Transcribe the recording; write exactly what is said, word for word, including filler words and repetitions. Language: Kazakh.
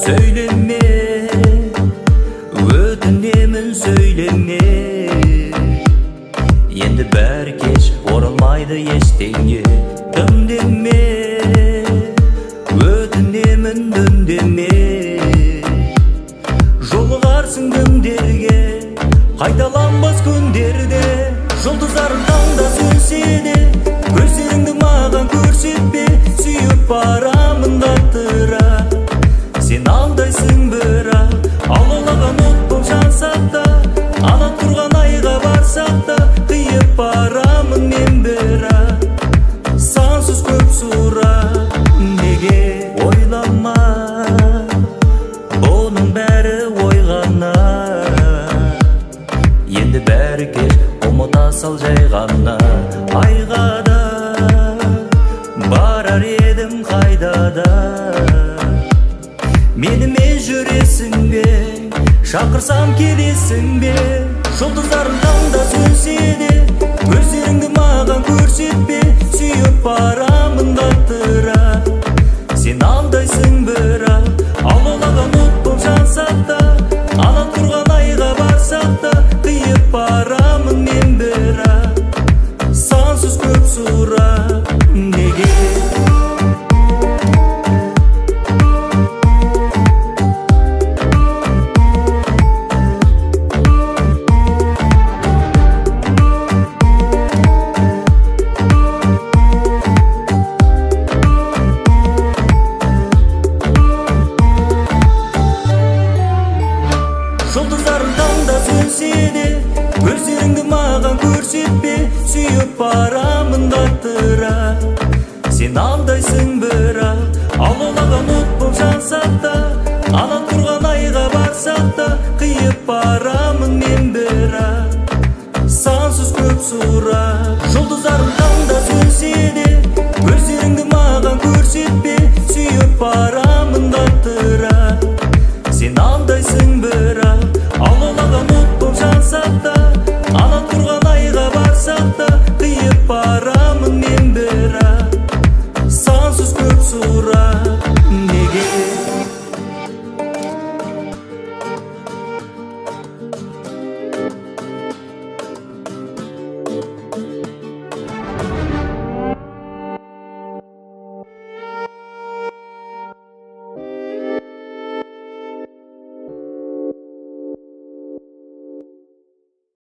Söyleme, ötünemin söyleme. Endi bari kech oralmaydı eştengi. Dım deme, ötünemin dön deme. Жолығарсың күндерге, қайталанбас күндерде. Жұлдыздарың таңда сөнсе де, көздеріңді маған көрсетпе. Сүйіп барамын даттыра, сен алдайсың бірақ. Алаулаған от боп жансақ та, ана тұрған айға барсақ та, қиып барамын мен бірақ. Сансыз көп сұрақ, неге ойлама, бұның бәрі ойғана. Енді бәрі кеш, ұмыта сал жай ғана. Айға да барар едім қайда да. Менімен жүресің бе, шақырсам келесің бе. Жұлдыздарың таңда сөнсе де, көздеріңді маған көрсетпе. Сүйіп барамын даттыра, сен алдайсың бірақ. Алаулаған от боп жансақ та, ана тұрған айға барсақ та, қиып барамын мен бірақ. Сансыз көп сұрақ, неге? Жұлдыздарың таңда сөнсе де, көздеріңді маған көрсетпе. Сүйіп барам